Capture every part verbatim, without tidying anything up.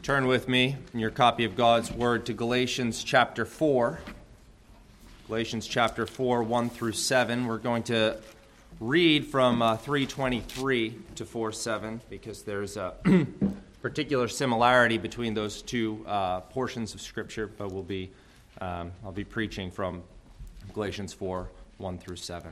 Turn with me in your copy of God's Word to Galatians chapter four. Galatians chapter four, one through seven. We're going to read from uh, three twenty-three to four seven because there's a particular similarity between those two uh, portions of Scripture, but we'll be um, I'll be preaching from Galatians four, one through seven.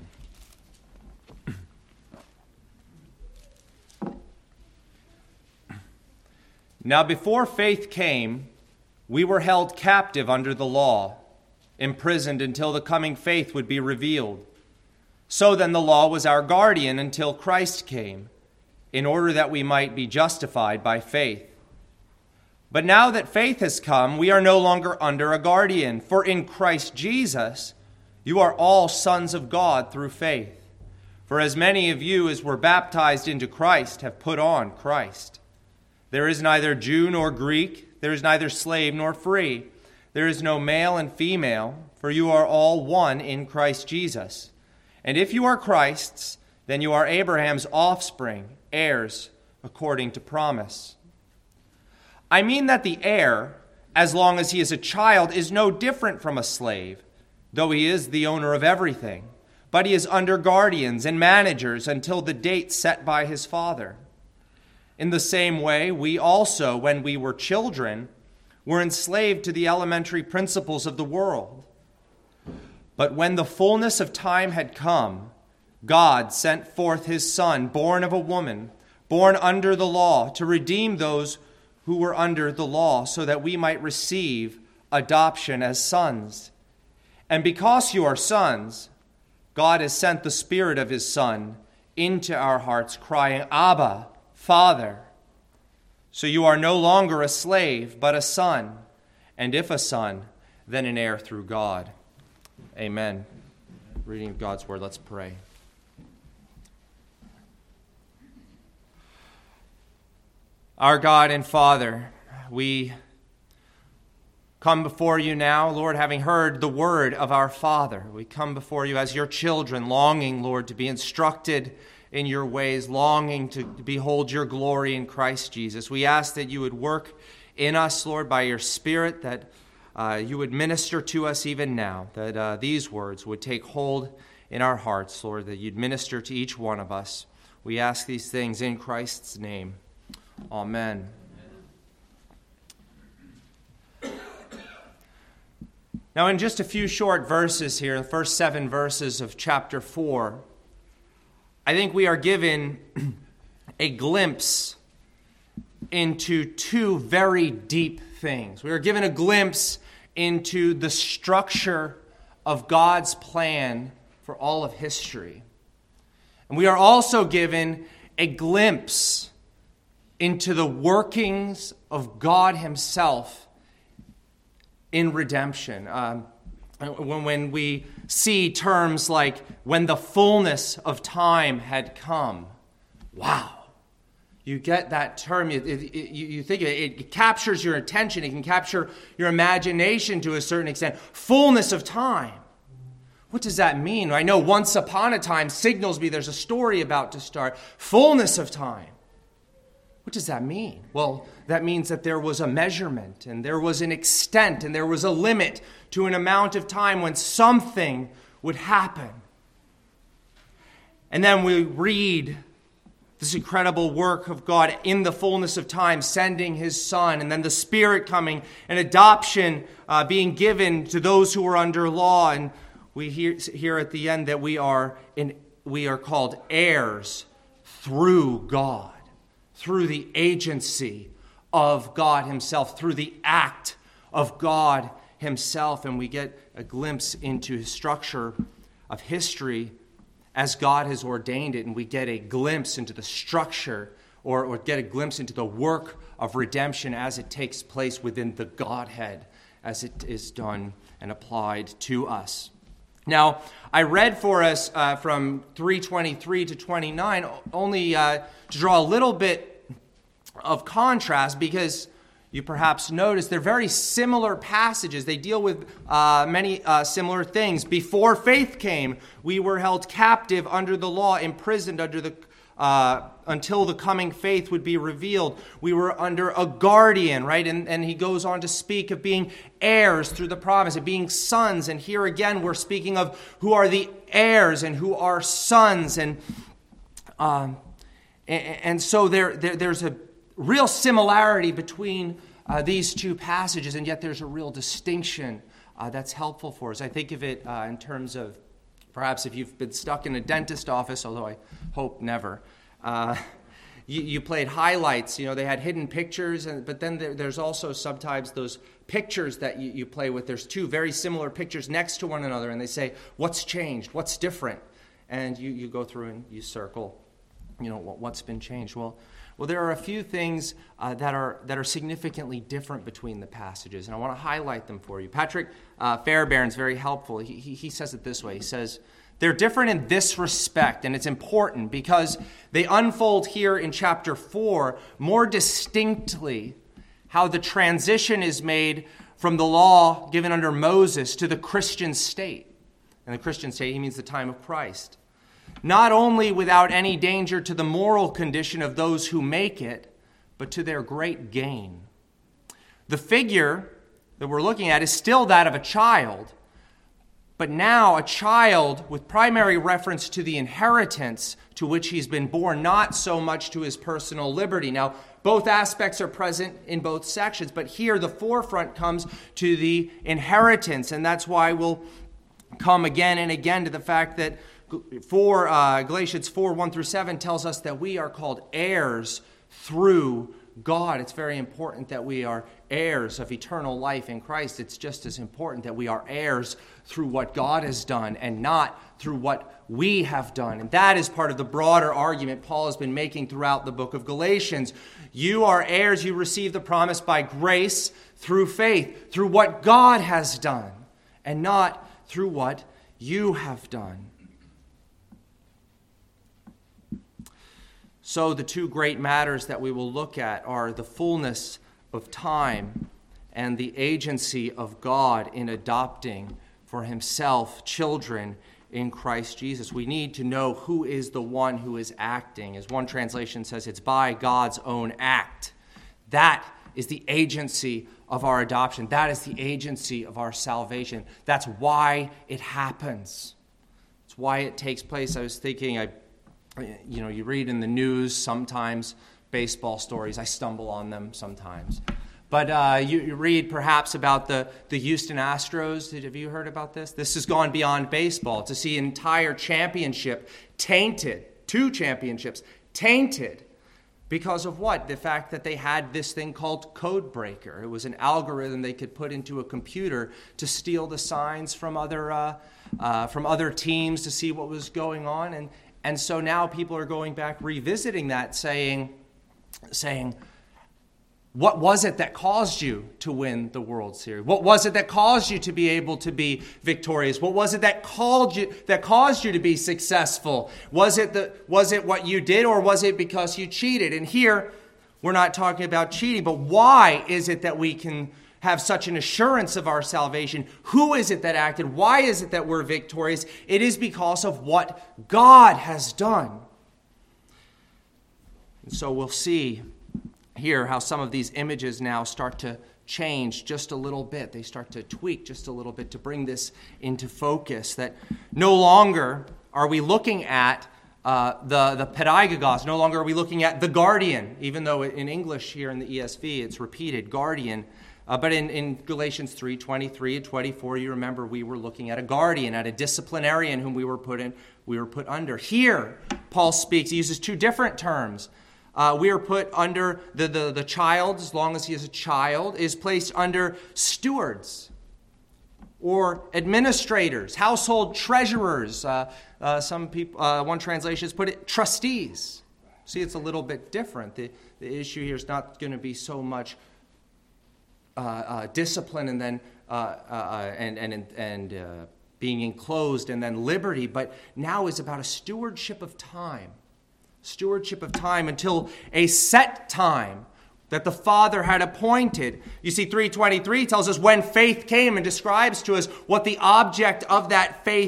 Now before faith came, we were held captive under the law, imprisoned until the coming faith would be revealed. So then the law was our guardian until Christ came, in order that we might be justified by faith. But now that faith has come, we are no longer under a guardian, for in Christ Jesus you are all sons of God through faith. For as many of you as were baptized into Christ have put on Christ. There is neither Jew nor Greek, there is neither slave nor free. There is no male and female, for you are all one in Christ Jesus. And if you are Christ's, then you are Abraham's offspring, heirs according to promise. I mean that the heir, as long as he is a child, is no different from a slave, though he is the owner of everything. But he is under guardians and managers until the date set by his father. In the same way, we also, when we were children, were enslaved to the elementary principles of the world. But when the fullness of time had come, God sent forth his Son, born of a woman, born under the law, to redeem those who were under the law, so that we might receive adoption as sons. And because you are sons, God has sent the Spirit of his Son into our hearts, crying, Abba, Father. So you are no longer a slave, but a son, and if a son, then an heir through God. Amen. Reading of God's Word, let's pray. Our God and Father, we come before you now, Lord, having heard the word of our Father. We come before you as your children, longing, Lord, to be instructed in your ways, longing to behold your glory in Christ Jesus. We ask that you would work in us, Lord, by your Spirit, that uh, you would minister to us even now, that uh, these words would take hold in our hearts, Lord, that you'd minister to each one of us. We ask these things in Christ's name. Amen. Now, in just a few short verses here, the first seven verses of chapter four, I think we are given a glimpse into two very deep things. We are given a glimpse into the structure of God's plan for all of history. And we are also given a glimpse into the workings of God himself in redemption. Um, When, when we see terms like, when the fullness of time had come, wow. You get that term, it, it, you, you think it, it captures your attention, it can capture your imagination to a certain extent. Fullness of time. What does that mean? I know once upon a time signals me there's a story about to start. Fullness of time. What does that mean? Well, that means that there was a measurement and there was an extent and there was a limit to an amount of time when something would happen. And then we read this incredible work of God in the fullness of time, sending his Son, and then the Spirit coming and adoption uh, being given to those who are under law. And we hear, hear at the end that we are in, we are called heirs through God. Through the agency of God himself, through the act of God himself. And we get a glimpse into his structure of history as God has ordained it. And we get a glimpse into the structure or, or get a glimpse into the work of redemption as it takes place within the Godhead, as it is done and applied to us. Now, I read for us uh, from three twenty-three to twenty-nine only uh, to draw a little bit of contrast, because you perhaps notice they're very similar passages. They deal with uh, many uh, similar things. Before faith came, we were held captive under the law, imprisoned under the uh, until the coming faith would be revealed. We were under a guardian, right? And, and he goes on to speak of being heirs through the promise, of being sons. And here again, we're speaking of who are the heirs and who are sons. And um, and, and so there, there there's a real similarity between uh, these two passages, and yet there's a real distinction uh, that's helpful for us. I think of it uh, in terms of perhaps if you've been stuck in a dentist office, although I hope never, uh, you, you played highlights. You know, they had hidden pictures, and, but then there, there's also sometimes those pictures that you, you play with. There's two very similar pictures next to one another, and they say, what's changed? What's different? And you, you go through and you circle, you know, what, what's been changed. Well, well, there are a few things uh, that are that are significantly different between the passages, and I want to highlight them for you. Patrick uh, Fairbairn's very helpful. He, he, he says it this way. He says, they're different in this respect, and it's important because they unfold here in chapter four more distinctly how the transition is made from the law given under Moses to the Christian state. And the Christian state, he means the time of Christ. Not only without any danger to the moral condition of those who make it, but to their great gain. The figure that we're looking at is still that of a child, but now a child with primary reference to the inheritance to which he's been born, not so much to his personal liberty. Now, both aspects are present in both sections, but here the forefront comes to the inheritance, and that's why we'll come again and again to the fact that For uh, Galatians four, one through seven tells us that we are called heirs through God. It's very important that we are heirs of eternal life in Christ. It's just as important that we are heirs through what God has done and not through what we have done. And that is part of the broader argument Paul has been making throughout the book of Galatians. You are heirs, you receive the promise by grace through faith, through what God has done, and not through what you have done. So the two great matters that we will look at are the fullness of time and the agency of God in adopting for himself children in Christ Jesus. We need to know who is the one who is acting. As one translation says, it's by God's own act. That is the agency of our adoption. That is the agency of our salvation. That's why it happens. It's why it takes place. I was thinking, I You know, you read in the news sometimes baseball stories. I stumble on them sometimes. But uh, you, you read perhaps about the, the Houston Astros. Did, have you heard about this? This has gone beyond baseball. To see an entire championship tainted, two championships tainted, because of what? The fact that they had this thing called Code Breaker. It was an algorithm they could put into a computer to steal the signs from other uh, uh, from other teams to see what was going on. And And so now people are going back, revisiting that, saying, saying, what was it that caused you to win the World Series? What was it that caused you to be able to be victorious? What was it that called you that caused you to be successful? Was it the was it what you did, or was it because you cheated? And here we're not talking about cheating, but why is it that we can have such an assurance of our salvation? Who is it that acted? Why is it that we're victorious? It is because of what God has done. And so we'll see here how some of these images now start to change just a little bit. They start to tweak just a little bit to bring this into focus, that no longer are we looking at uh, the, the pedagogos, no longer are we looking at the guardian, even though in English here in the E S V it's repeated, guardian. Uh, but in, in Galatians three, twenty-three and twenty-four, you remember we were looking at a guardian, at a disciplinarian whom we were put in, we were put under. Here, Paul speaks, he uses two different terms. Uh, we are put under, the, the, the child, as long as he is a child, is placed under stewards or administrators, household treasurers. Uh, uh, some people, uh, one translation has put it, trustees. See, it's a little bit different. The, the issue here is not going to be so much Uh, uh, discipline and then uh, uh, and and and uh, being enclosed and then liberty, but now is about a stewardship of time, stewardship of time until a set time that the Father had appointed. You see, three twenty-three tells us when faith came and describes to us what the object of that faith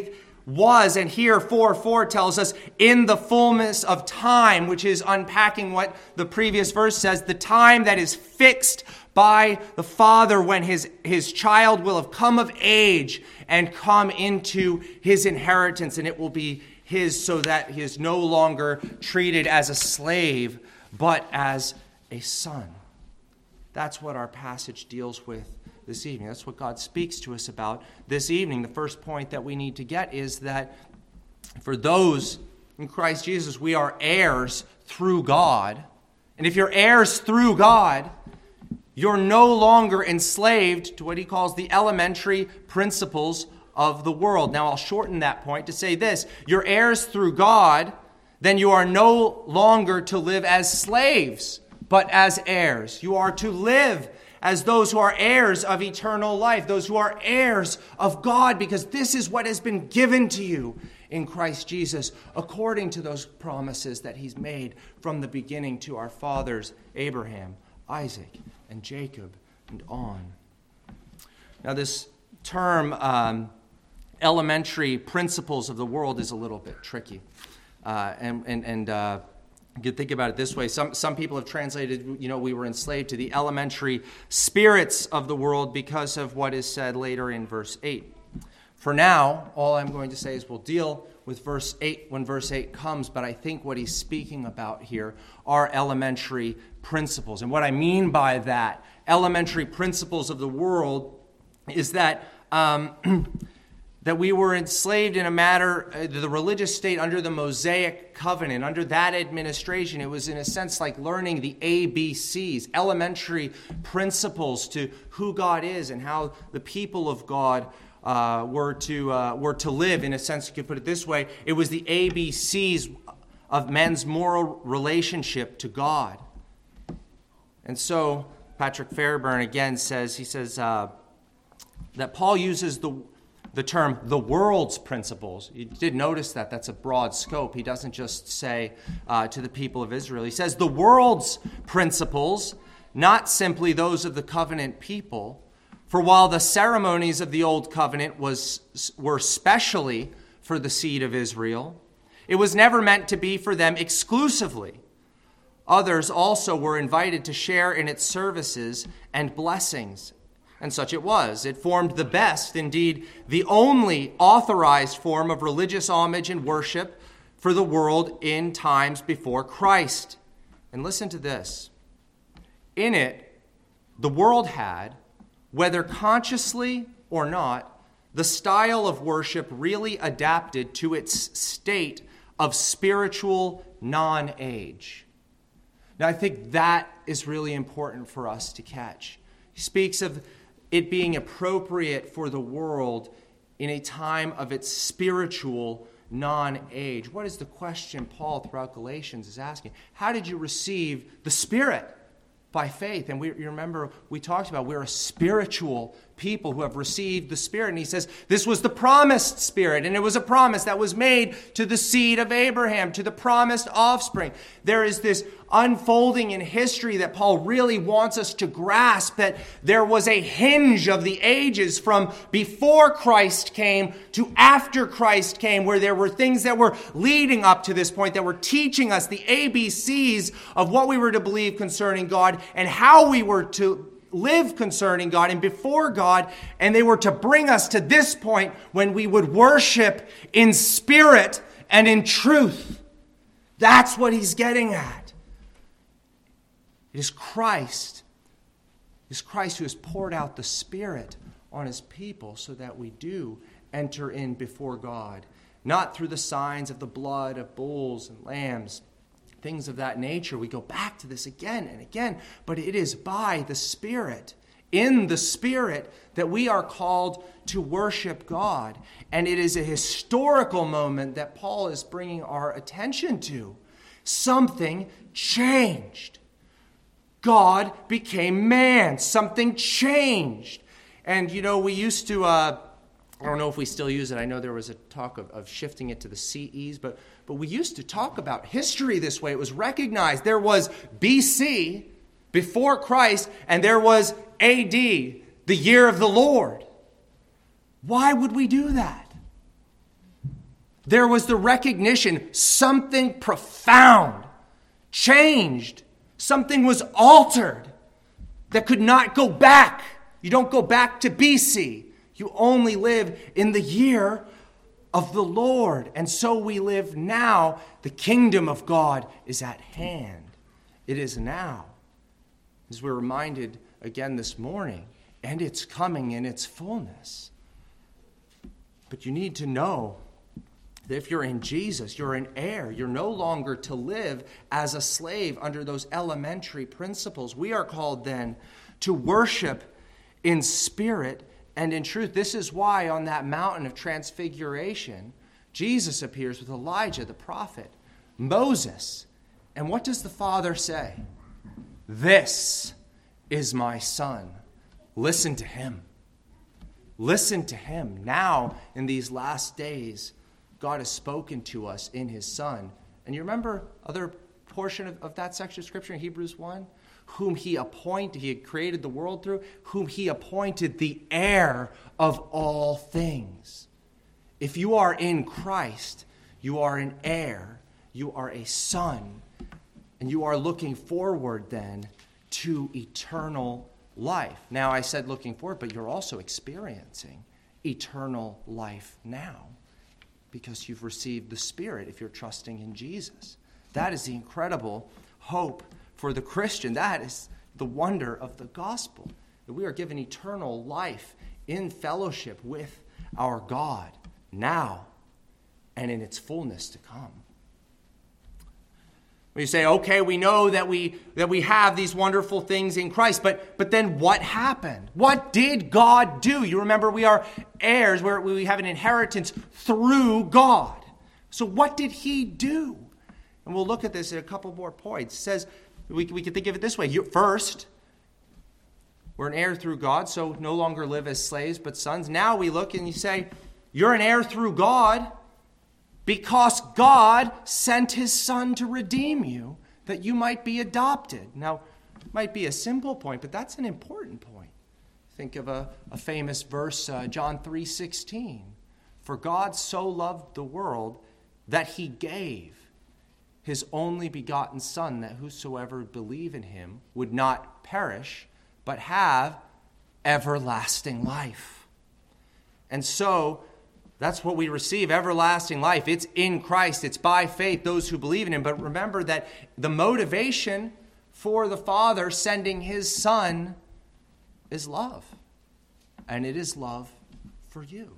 was, and here four four tells us, in the fullness of time, which is unpacking what the previous verse says, the time that is fixed by the Father when his, his child will have come of age and come into his inheritance, and it will be his, so that he is no longer treated as a slave, but as a son. That's what our passage deals with this evening. That's what God speaks to us about this evening. The first point that we need to get is that for those in Christ Jesus, we are heirs through God. And if you're heirs through God, you're no longer enslaved to what he calls the elementary principles of the world. Now, I'll shorten that point to say this. You're heirs through God, then you are no longer to live as slaves, but as heirs. You are to live as those who are heirs of eternal life, those who are heirs of God, because this is what has been given to you in Christ Jesus, according to those promises that he's made from the beginning to our fathers, Abraham, Isaac, and Jacob, and on. Now, this term, um, elementary principles of the world, is a little bit tricky. Uh, and and, and uh, you could think about it this way. Some, some people have translated, you know, we were enslaved to the elementary spirits of the world because of what is said later in verse eight. For now, all I'm going to say is we'll deal with verse eight when verse eight comes, but I think what he's speaking about here are elementary principles. And what I mean by that, elementary principles of the world, is that um, that we were enslaved in a matter, uh, the religious state under the Mosaic covenant, under that administration. It was in a sense like learning the A B Cs, elementary principles to who God is and how the people of God uh, were to uh, were to live. In a sense, you could put it this way: it was the A B Cs of men's moral relationship to God. And so Patrick Fairburn again says, he says uh, that Paul uses the the term the world's principles. You did notice that that's a broad scope. He doesn't just say uh, to the people of Israel. He says the world's principles, not simply those of the covenant people. For while the ceremonies of the old covenant was were specially for the seed of Israel, it was never meant to be for them exclusively. Others also were invited to share in its services and blessings. And such it was. It formed the best, indeed, the only authorized form of religious homage and worship for the world in times before Christ. And listen to this. In it, the world had, whether consciously or not, the style of worship really adapted to its state of spiritual non-age. Now, I think that is really important for us to catch. He speaks of it being appropriate for the world in a time of its spiritual non-age. What is the question Paul throughout Galatians is asking? How did you receive the Spirit? By faith. And we, you remember we talked about we're a spiritual people who have received the Spirit. And he says this was the promised Spirit. And it was a promise that was made to the seed of Abraham, to the promised offspring. There is this unfolding in history that Paul really wants us to grasp, that there was a hinge of the ages from before Christ came to after Christ came, where there were things that were leading up to this point, that were teaching us the A B Cs of what we were to believe concerning God and how we were to live concerning God and before God, and they were to bring us to this point when we would worship in spirit and in truth. That's what he's getting at. It is Christ. It is Christ who has poured out the Spirit on his people so that we do enter in before God, not through the signs of the blood of bulls and lambs, things of that nature. We go back to this again and again, but it is by the Spirit, in the Spirit, that we are called to worship God. And it is a historical moment that Paul is bringing our attention to. Something changed. God became man. Something changed. And, you know, we used to, uh, I don't know if we still use it. I know there was a talk of, of shifting it to the C Es, but, but we used to talk about history this way. It was recognized. There was B C, before Christ, and there was A D, the year of the Lord. Why would we do that? There was the recognition something profound changed. Something was altered that could not go back. You don't go back to B C. You only live in the year of the Lord. And so we live now. The kingdom of God is at hand. It is now. As we're reminded again this morning, and it's coming in its fullness. But you need to know that if you're in Jesus, you're an heir. You're no longer to live as a slave under those elementary principles. We are called then to worship in spirit and in truth. This is why on that mountain of transfiguration, Jesus appears with Elijah, the prophet, Moses. And what does the Father say? This is my Son. Listen to him. Listen to him. Now, in these last days, God has spoken to us in his Son. And you remember other portion of, of that section of Scripture in Hebrews one? Whom he appointed, he had created the world through, whom he appointed the heir of all things. If you are in Christ, you are an heir, you are a son, and you are looking forward then to eternal life. Now, I said looking forward, but you're also experiencing eternal life now because you've received the Spirit if you're trusting in Jesus. That is the incredible hope for the Christian. That is the wonder of the gospel, that we are given eternal life in fellowship with our God now and in its fullness to come. When you say, okay, we know that we that we have these wonderful things in Christ, but but then what happened? What did God do? You remember we are heirs, where we have an inheritance through God. So what did he do? And we'll look at this at a couple more points. It says, we, we can think of it this way. You, first, we're an heir through God, so no longer live as slaves but sons. Now we look and you say, you're an heir through God because God sent his Son to redeem you, that you might be adopted. Now, it might be a simple point, but that's an important point. Think of a, a famous verse, uh, John three sixteen. For God so loved the world that he gave his only begotten Son, that whosoever would believe in him would not perish, but have everlasting life. And so, that's what we receive, everlasting life. It's in Christ. It's by faith, those who believe in him. But remember that the motivation for the Father sending his Son is love. And it is love for you.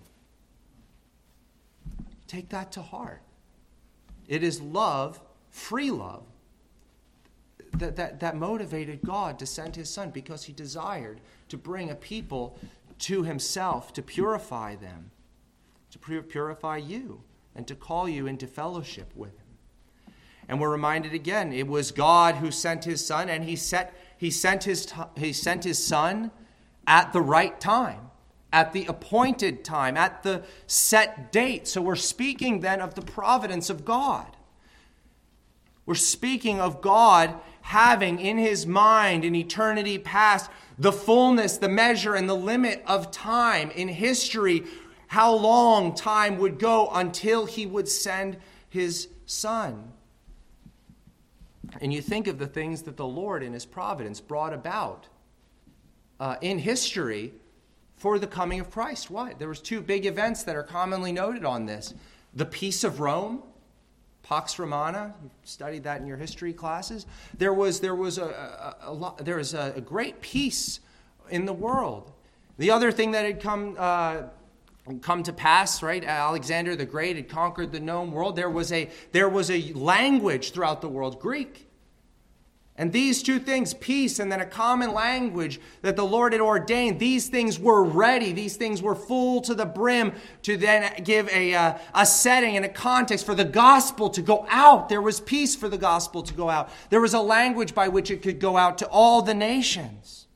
Take that to heart. It is love, free love, that, that, that motivated God to send his Son, because he desired to bring a people to himself, to purify them, to purify you, and to call you into fellowship with him. And we're reminded again, it was God who sent his Son, and he set he sent his he sent his Son at the right time, at the appointed time, at the set date. So we're speaking then of the providence of God. We're speaking of God having in his mind in eternity past the fullness, the measure, and the limit of time in history, how long time would go until he would send his Son. And you think of the things that the Lord in his providence brought about uh, in history for the coming of Christ. What? There was two big events that are commonly noted on this. The Peace of Rome, Pax Romana, you've studied that in your history classes. There was there was a, a, a, a there was a, a great peace in the world. The other thing that had come uh, come to pass, right? Alexander the Great had conquered the known world. There was a there was a language throughout the world, Greek. And these two things, peace and then a common language that the Lord had ordained, these things were ready. These things were full to the brim to then give a, uh, a setting and a context for the gospel to go out. There was peace for the gospel to go out. There was a language by which it could go out to all the nations.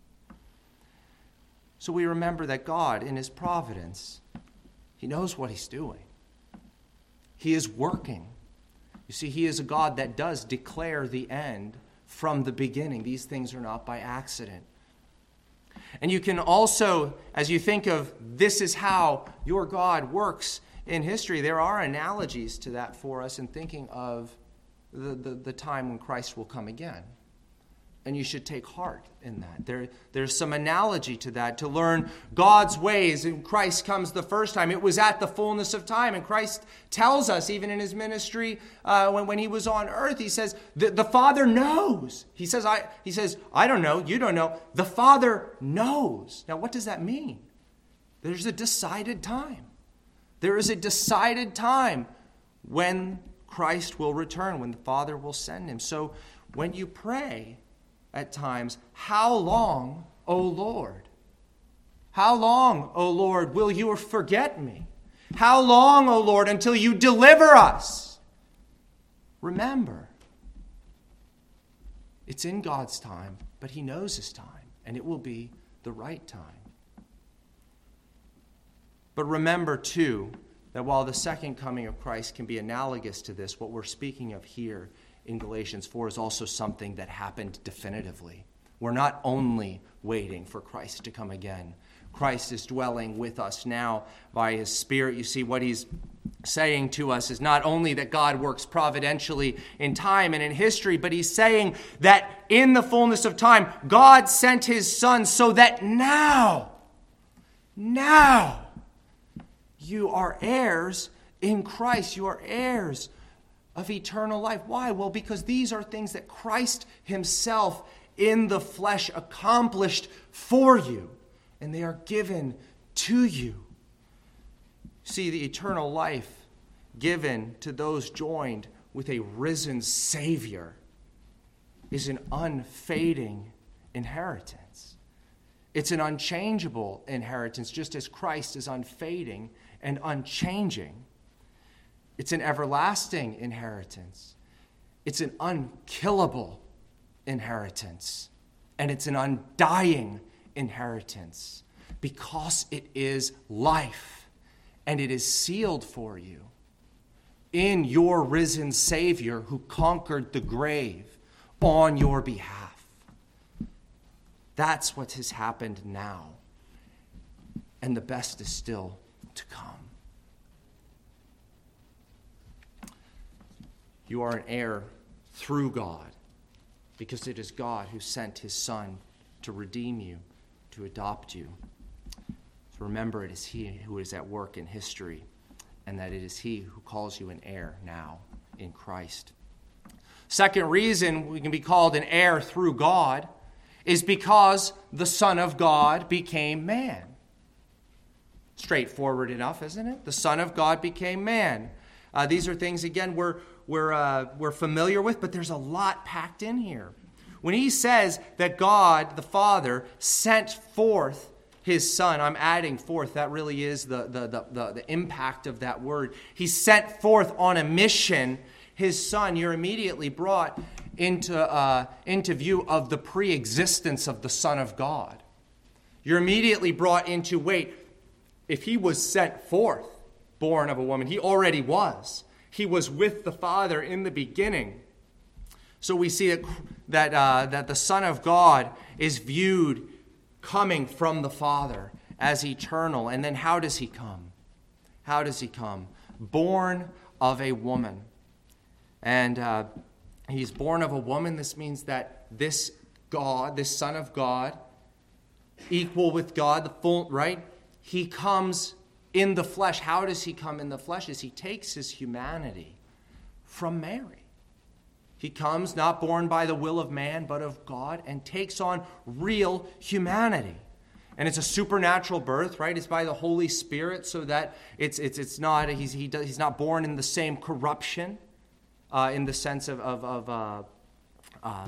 So we remember that God, in his providence, he knows what he's doing. He is working. You see, he is a God that does declare the end from the beginning. These things are not by accident. And you can also, as you think of this is how your God works in history, there are analogies to that for us in thinking of the, the, the time when Christ will come again. And you should take heart in that. There, there's some analogy to that, to learn God's ways. And Christ comes the first time. It was at the fullness of time. And Christ tells us, even in his ministry, uh, when, when he was on earth, he says, the, the Father knows. He says, I, he says, I don't know, you don't know. The Father knows. Now, what does that mean? There's a decided time. There is a decided time when Christ will return, when the Father will send him. So when you pray at times, how long, O Lord? How long, O Lord, will you forget me? How long, O Lord, until you deliver us? Remember, it's in God's time, but he knows his time, and it will be the right time. But remember, too, that while the second coming of Christ can be analogous to this, what we're speaking of here in Galatians four is also something that happened definitively. We're not only waiting for Christ to come again. Christ is dwelling with us now by his Spirit. You see, what he's saying to us is not only that God works providentially in time and in history, but he's saying that in the fullness of time, God sent his Son so that now, now, you are heirs in Christ. You are heirs of eternal life. Why? Well, because these are things that Christ himself in the flesh accomplished for you, and they are given to you. See, the eternal life given to those joined with a risen Savior is an unfading inheritance. It's an unchangeable inheritance, just as Christ is unfading and unchanging. It's an everlasting inheritance. It's an unkillable inheritance. And it's an undying inheritance because it is life and it is sealed for you in your risen Savior who conquered the grave on your behalf. That's what has happened now. And the best is still to come. You are an heir through God, because it is God who sent his Son to redeem you, to adopt you. So remember, it is he who is at work in history, and that it is he who calls you an heir now in Christ. Second reason we can be called an heir through God is because the Son of God became man. Straightforward enough, isn't it? The Son of God became man. Uh, these are things, again, we're, we're, uh, we're familiar with, but there's a lot packed in here. When he says that God, the Father, sent forth his Son, I'm adding forth, that really is the, the, the, the, the impact of that word. He sent forth on a mission his Son. You're immediately brought into, uh, into view of the pre-existence of the Son of God. You're immediately brought into, wait, if he was sent forth, born of a woman, he already was. He was with the Father in the beginning. So we see that, that, uh, that the Son of God is viewed coming from the Father as eternal. And then how does he come? How does he come? Born of a woman. And uh, he's born of a woman. This means that this God, this Son of God, equal with God, the full, right? He comes in the flesh. How does he come in the flesh? Is he takes his humanity from Mary. He comes not born by the will of man, but of God, and takes on real humanity. And it's a supernatural birth, right? It's by the Holy Spirit, so that it's it's it's not he's he does, he's not born in the same corruption, uh, in the sense of of, of uh, uh,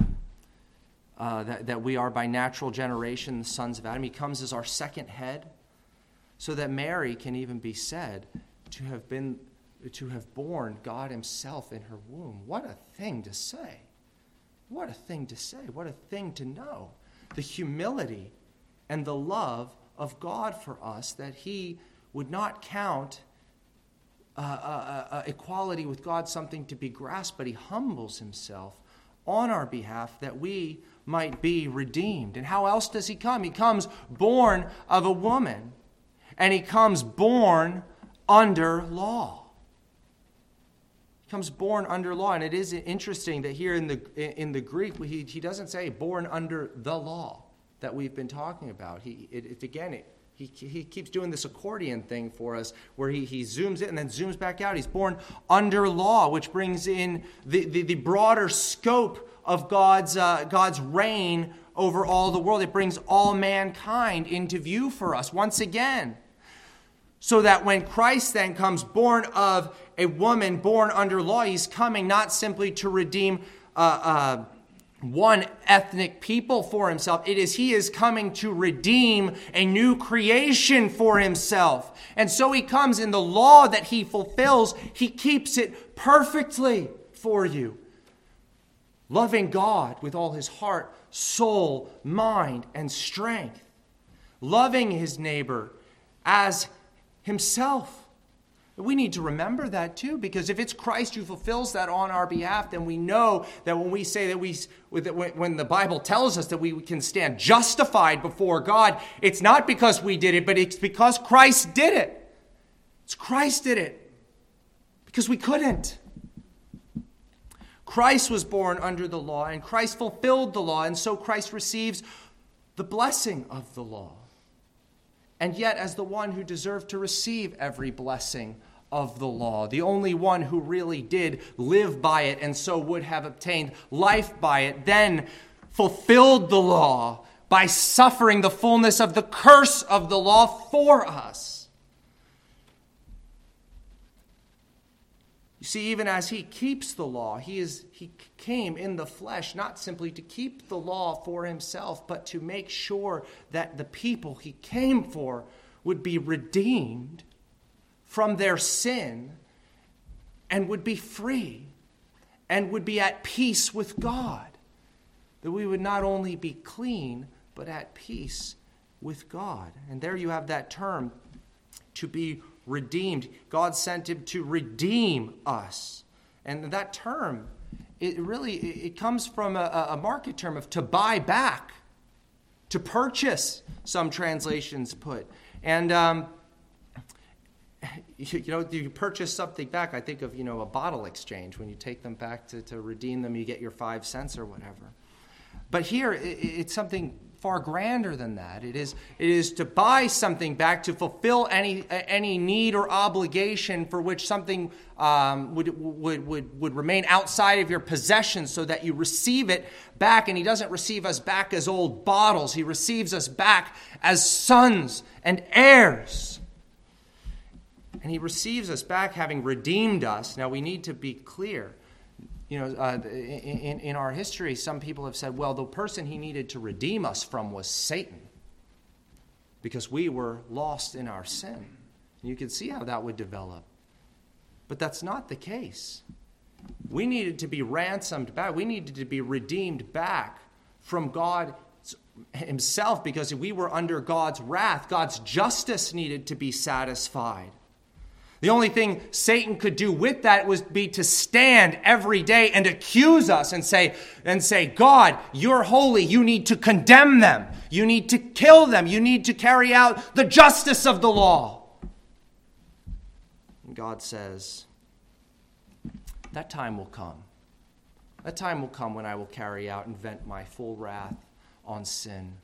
uh, that that we are by natural generation, the sons of Adam. He comes as our second head, so that Mary can even be said to have been to have borne God himself in her womb. What a thing to say. What a thing to say. What a thing to know. The humility and the love of God for us, that he would not count uh, uh, uh, equality with God something to be grasped, but he humbles himself on our behalf that we might be redeemed. And how else does he come? He comes born of a woman, and he comes born under law. He comes born under law. And it is interesting that here in the in the Greek, he, he doesn't say born under the law that we've been talking about. He it, it again, it, he, he keeps doing this accordion thing for us where he, he zooms in and then zooms back out. He's born under law, which brings in the, the, the broader scope of God's uh, God's reign over all the world. It brings all mankind into view for us once again. So that when Christ then comes born of a woman born under law, he's coming not simply to redeem uh, uh, one ethnic people for himself. It is he is coming to redeem a new creation for himself. And so he comes in the law that he fulfills. He keeps it perfectly for you. Loving God with all his heart, soul, mind, and strength. Loving his neighbor as himself. We need to remember that too, because if it's Christ who fulfills that on our behalf, then we know that when we say that we, when the Bible tells us that we can stand justified before God, it's not because we did it, but it's because Christ did it. It's Christ did it. Because we couldn't. Christ was born under the law, and Christ fulfilled the law, and so Christ receives the blessing of the law. And yet, as the one who deserved to receive every blessing of the law, the only one who really did live by it and so would have obtained life by it, then fulfilled the law by suffering the fullness of the curse of the law for us. You see, even as he keeps the law, he is he came in the flesh not simply to keep the law for himself, but to make sure that the people he came for would be redeemed from their sin and would be free and would be at peace with God. That we would not only be clean, but at peace with God. And there you have that term, to be redeemed. God sent him to redeem us. And that term, it really, it comes from a, a market term of to buy back, to purchase, some translations put. And, um, you, you know, you purchase something back. I think of, you know, a bottle exchange. When you take them back to, to redeem them, you get your five cents or whatever. But here, it, it's something far grander than that. It is, it is to buy something back, to fulfill any any need or obligation for which something um, would, would, would, would remain outside of your possession, so that you receive it back. And he doesn't receive us back as old bottles. He receives us back as sons and heirs. And he receives us back having redeemed us. Now we need to be clear. You know, uh, in, in our history, some people have said, well, the person he needed to redeem us from was Satan, because we were lost in our sin. And you can see how that would develop. But that's not the case. We needed to be ransomed back. We needed to be redeemed back from God himself, because we were under God's wrath. God's justice needed to be satisfied. The only thing Satan could do with that was be to stand every day and accuse us and say, and say, God, you're holy. You need to condemn them. You need to kill them. You need to carry out the justice of the law. And God says, that time will come. That time will come when I will carry out and vent my full wrath on sin.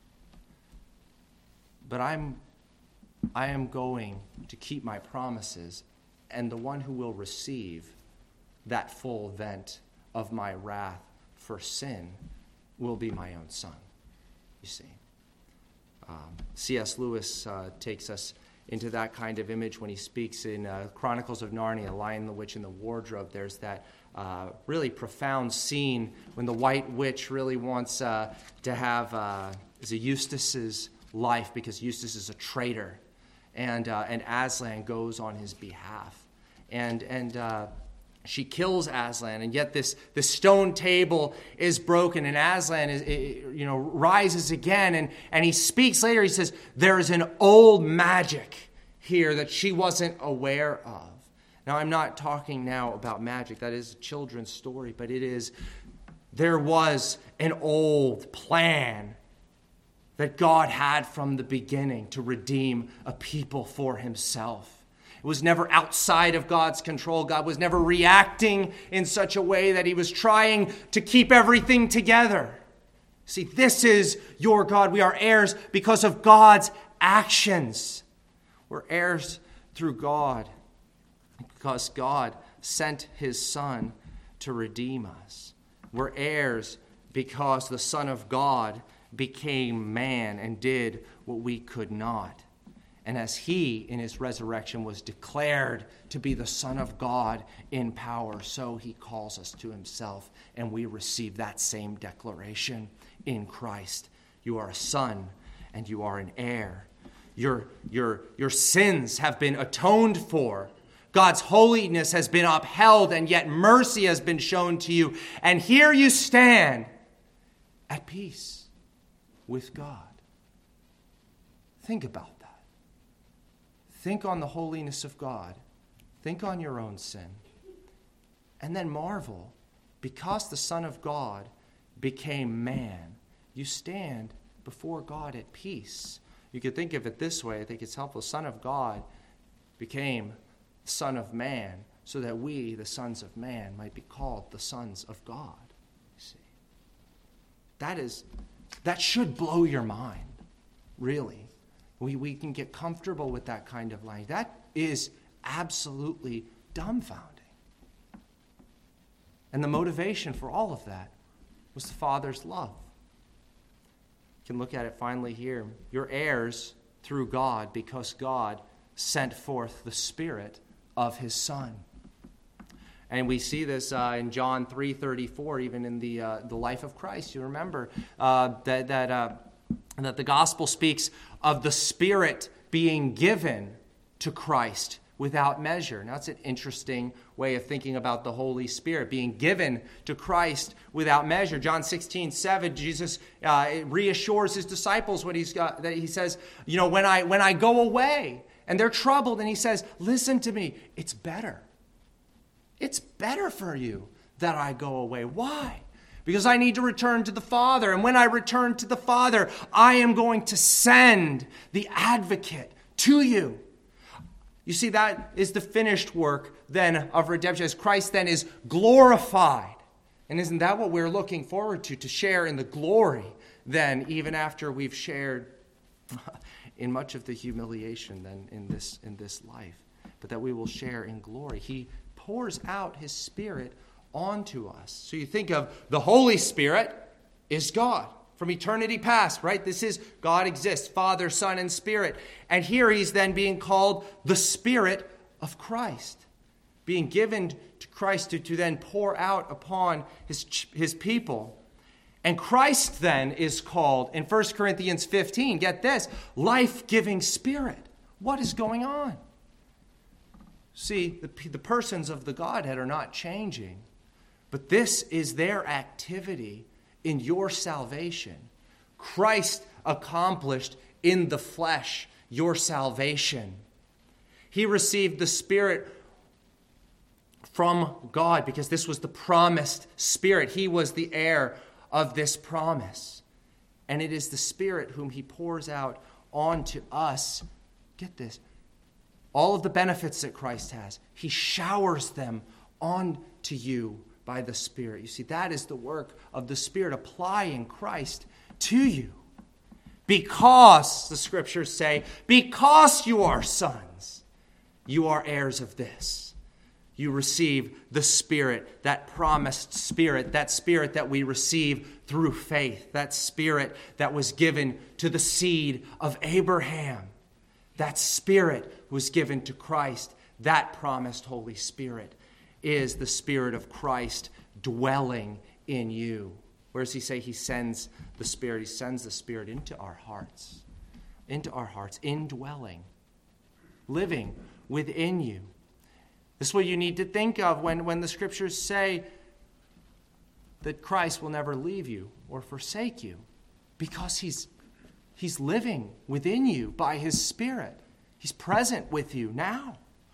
But I'm I am going to keep my promises, and the one who will receive that full vent of my wrath for sin will be my own son, you see. Um, C S Lewis uh, takes us into that kind of image when he speaks in uh, Chronicles of Narnia, Lion, the Witch, and the Wardrobe. There's that uh, really profound scene when the White Witch really wants uh, to have uh, Eustace's life, because Eustace is a traitor. And uh, and Aslan goes on his behalf, and and uh, she kills Aslan, and yet this this stone table is broken, and Aslan is you know rises again, and and he speaks later. He says there is an old magic here that she wasn't aware of. Now I'm not talking now about magic. That is a children's story, but it is there was an old plan that God had from the beginning to redeem a people for himself. It was never outside of God's control. God was never reacting in such a way that he was trying to keep everything together. See, this is your God. We are heirs because of God's actions. We're heirs through God because God sent his Son to redeem us. We're heirs because the Son of God became man and did what we could not. And as he, in his resurrection, was declared to be the Son of God in power, so he calls us to himself, and we receive that same declaration in Christ. You are a son, and you are an heir. Your, your, your sins have been atoned for. God's holiness has been upheld, and yet mercy has been shown to you. And here you stand at peace with God. Think about that. Think on the holiness of God. Think on your own sin. And then marvel, because the Son of God became man, you stand before God at peace. You could think of it this way. I think it's helpful. The Son of God became the Son of Man so that we, the sons of man, might be called the sons of God. You see, that is, that should blow your mind, really. We, we can get comfortable with that kind of language. That is absolutely dumbfounding. And the motivation for all of that was the Father's love. You can look at it finally here. You're heirs through God because God sent forth the Spirit of his Son. And we see this uh, in John three thirty-four, even in the uh, the life of Christ. You remember uh, that that uh, that the gospel speaks of the Spirit being given to Christ without measure. Now, it's an interesting way of thinking about the Holy Spirit being given to Christ without measure. John sixteen seven, Jesus uh, reassures his disciples what he's got. That he says, you know, when I when I go away and they're troubled, and he says, listen to me, it's better. It's better for you that I go away. Why? Because I need to return to the Father. And when I return to the Father, I am going to send the advocate to you. You see, that is the finished work then of redemption, as Christ then is glorified. And isn't that what we're looking forward to, to share in the glory then, even after we've shared in much of the humiliation then in this, in this life, but that we will share in glory. He pours out his Spirit onto us. So you think of the Holy Spirit is God from eternity past, right? This is God exists, Father, Son, and Spirit. And here he's then being called the Spirit of Christ, being given to Christ to, to then pour out upon his, his people. And Christ then is called in First Corinthians fifteen, get this, life-giving Spirit. What is going on? See, the, the persons of the Godhead are not changing, but this is their activity in your salvation. Christ accomplished in the flesh your salvation. He received the Spirit from God because this was the promised Spirit. He was the heir of this promise. And it is the Spirit whom he pours out onto us. Get this. All of the benefits that Christ has, he showers them onto you by the Spirit. You see, that is the work of the Spirit applying Christ to you. Because, the Scriptures say, because you are sons, you are heirs of this. You receive the Spirit, that promised Spirit, that Spirit that we receive through faith, that Spirit that was given to the seed of Abraham. That Spirit was given to Christ, that promised Holy Spirit is the Spirit of Christ dwelling in you. Where does he say he sends the Spirit? He sends the Spirit into our hearts, into our hearts, indwelling, living within you. This is what you need to think of when, when the Scriptures say that Christ will never leave you or forsake you, because he's, he's living within you by his Spirit. He's present with you now.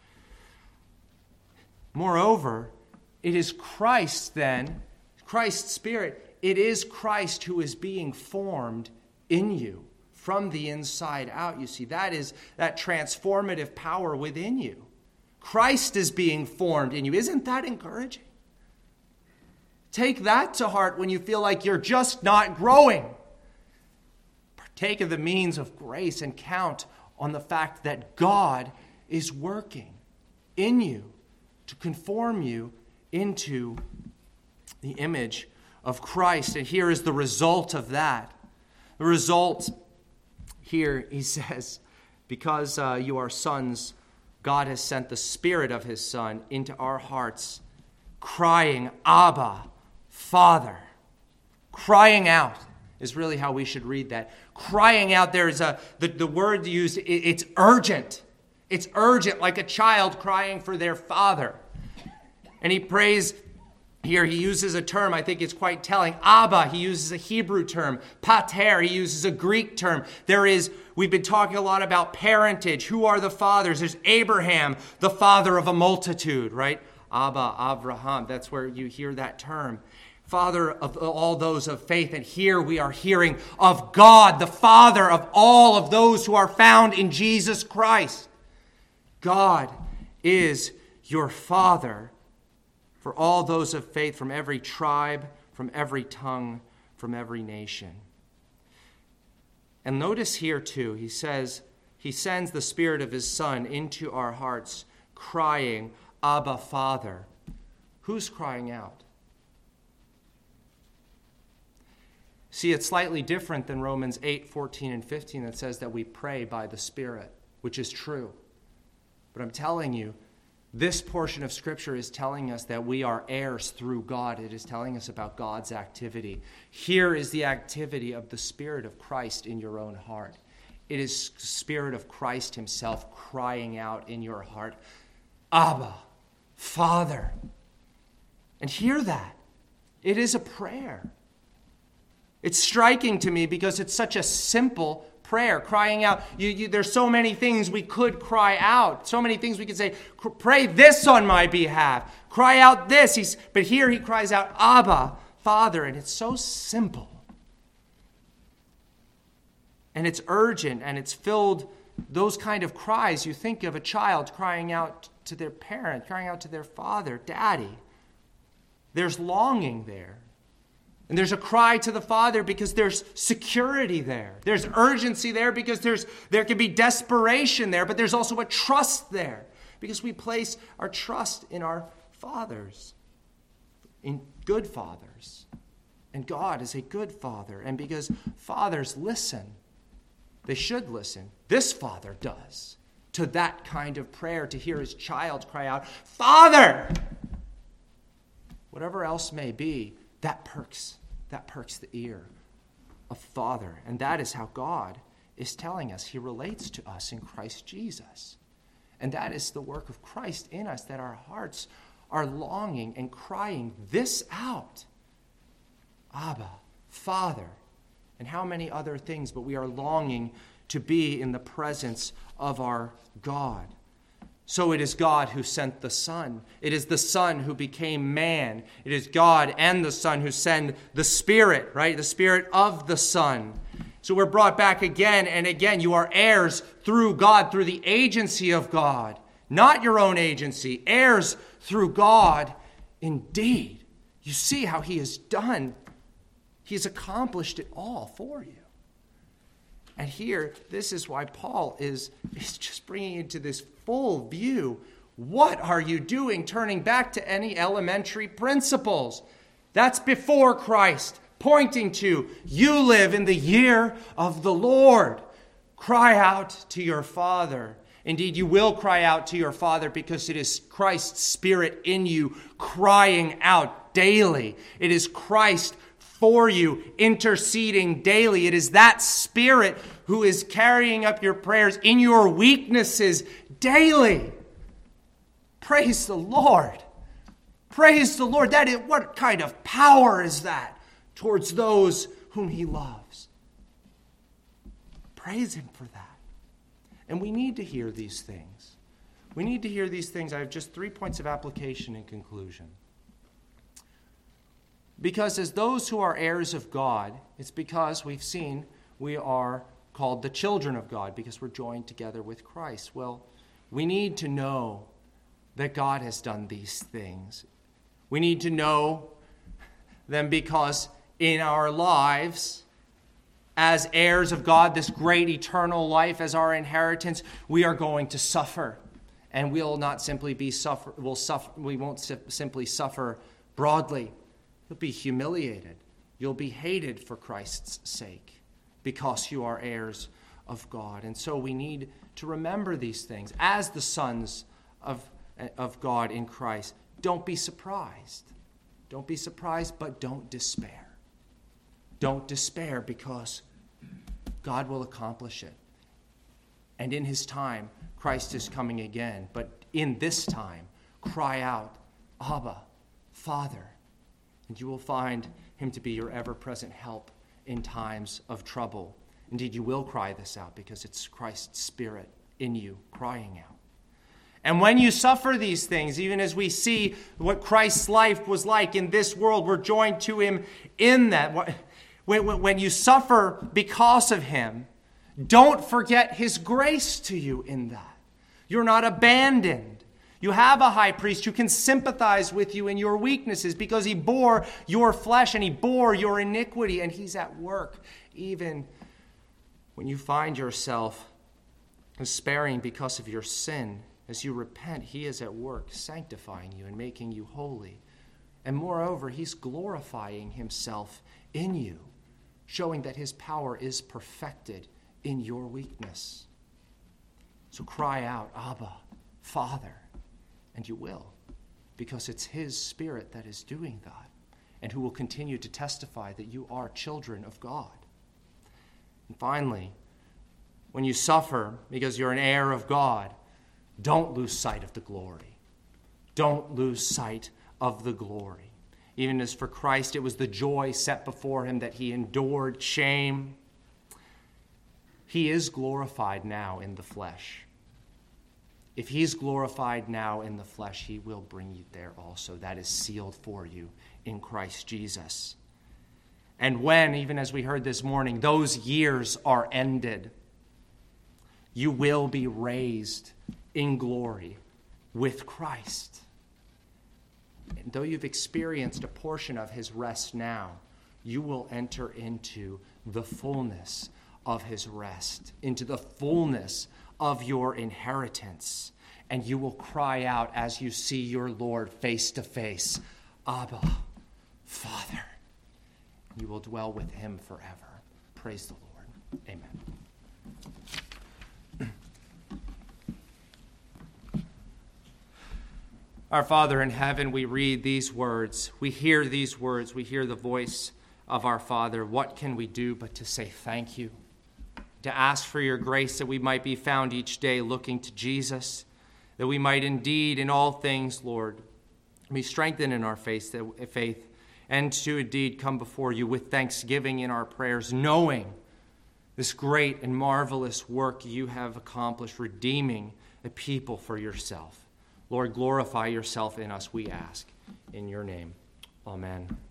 Moreover, it is Christ then, Christ's Spirit, it is Christ who is being formed in you from the inside out. You see, that is that transformative power within you. Christ is being formed in you. Isn't that encouraging? Take that to heart when you feel like you're just not growing. Partake of the means of grace and count on the fact that God is working in you to conform you into the image of Christ. And here is the result of that. The result here, he says, because uh, you are sons, God has sent the Spirit of his Son into our hearts, crying, Abba, Father. Crying out is really how we should read that. Crying out, there is a, the, the word used, it, it's urgent. It's urgent, like a child crying for their father. And he prays, here he uses a term, I think it's quite telling. Abba, he uses a Hebrew term. Pater, he uses a Greek term. There is, we've been talking a lot about parentage. Who are the fathers? There's Abraham, the father of a multitude, right? Abba, Avraham, that's where you hear that term. Father of all those of faith. And here we are hearing of God, the Father of all of those who are found in Jesus Christ. God is your Father for all those of faith from every tribe, from every tongue, from every nation. And notice here too, he says, he sends the Spirit of his Son into our hearts, crying, Abba, Father. Who's crying out? See, it's slightly different than Romans eight, fourteen, and fifteen that says that we pray by the Spirit, which is true. But I'm telling you, this portion of Scripture is telling us that we are heirs through God. It is telling us about God's activity. Here is the activity of the Spirit of Christ in your own heart. It is the Spirit of Christ himself crying out in your heart, Abba, Father. And hear that. It is a prayer. It's striking to me because it's such a simple prayer, crying out. You, you, there's so many things we could cry out. So many things we could say, pray this on my behalf. Cry out this. He's, but here he cries out, Abba, Father. And it's so simple. And it's urgent and it's filled, those kind of cries. You think of a child crying out to their parent, crying out to their father, Daddy. There's longing there. And there's a cry to the Father because there's security there. There's urgency there because there's there can be desperation there, but there's also a trust there because we place our trust in our fathers, in good fathers. And God is a good Father. And because fathers listen, they should listen. This father does to that kind of prayer, to hear his child cry out, Father! Whatever else may be, that perks, that perks the ear of Father. And that is how God is telling us. He relates to us in Christ Jesus. And that is the work of Christ in us, that our hearts are longing and crying this out. Abba, Father, and how many other things, but we are longing to be in the presence of our God. So it is God who sent the Son. It is the Son who became man. It is God and the Son who send the Spirit, right? The Spirit of the Son. So we're brought back again and again. You are heirs through God, through the agency of God. Not your own agency. Heirs through God indeed. You see how he has done. He has accomplished it all for you. And here, this is why Paul is, is just bringing into this full view. What are you doing turning back to any elementary principles? That's before Christ, pointing to, you live in the year of the Lord. Cry out to your Father. Indeed, you will cry out to your Father because it is Christ's Spirit in you crying out daily. It is Christ for you, interceding daily. It is that Spirit who is carrying up your prayers in your weaknesses daily. Praise the Lord. Praise the Lord. That is, what kind of power is that towards those whom he loves? Praise him for that. And we need to hear these things. We need to hear these things. I have just three points of application in conclusion. Because as those who are heirs of God, it's because we've seen we are called the children of God because we're joined together with Christ. Well, we need to know that God has done these things. We need to know them because in our lives, as heirs of God, this great eternal life as our inheritance, we are going to suffer. And we'll not simply be suffer, we'll suffer, we won't si- simply suffer broadly. You'll be humiliated. You'll be hated for Christ's sake because you are heirs of God. And so we need to remember these things as the sons of, of God in Christ. Don't be surprised. Don't be surprised, but don't despair. Don't despair because God will accomplish it. And in his time, Christ is coming again. But in this time, cry out, Abba, Father. And you will find him to be your ever-present help in times of trouble. Indeed, you will cry this out because it's Christ's Spirit in you crying out. And when you suffer these things, even as we see what Christ's life was like in this world, we're joined to him in that. When, when you suffer because of him, don't forget his grace to you in that. You're not abandoned. You have a high priest who can sympathize with you in your weaknesses because he bore your flesh and he bore your iniquity, and he's at work even when you find yourself despairing because of your sin. As you repent, he is at work sanctifying you and making you holy. And moreover, he's glorifying himself in you, showing that his power is perfected in your weakness. So cry out, Abba, Father, and you will, because it's his Spirit that is doing that, and who will continue to testify that you are children of God. And finally, when you suffer because you're an heir of God, don't lose sight of the glory. Don't lose sight of the glory. Even as for Christ, it was the joy set before him that he endured shame. He is glorified now in the flesh. If he's glorified now in the flesh, he will bring you there also. That is sealed for you in Christ Jesus. And when, even as we heard this morning, those years are ended, you will be raised in glory with Christ. And though you've experienced a portion of his rest now, you will enter into the fullness of his rest, into the fullness of your inheritance. And you will cry out as you see your Lord face to face, Abba, Father. You will dwell with him forever. Praise the Lord. Amen. Our Father in heaven, we read these words. We hear these words. We hear the voice of our Father. What can we do but to say thank you? To ask for your grace that we might be found each day looking to Jesus, that we might indeed in all things, Lord, be strengthened in our faith, faith, and to indeed come before you with thanksgiving in our prayers, knowing this great and marvelous work you have accomplished, redeeming a people for yourself. Lord, glorify yourself in us, we ask. In your name, amen.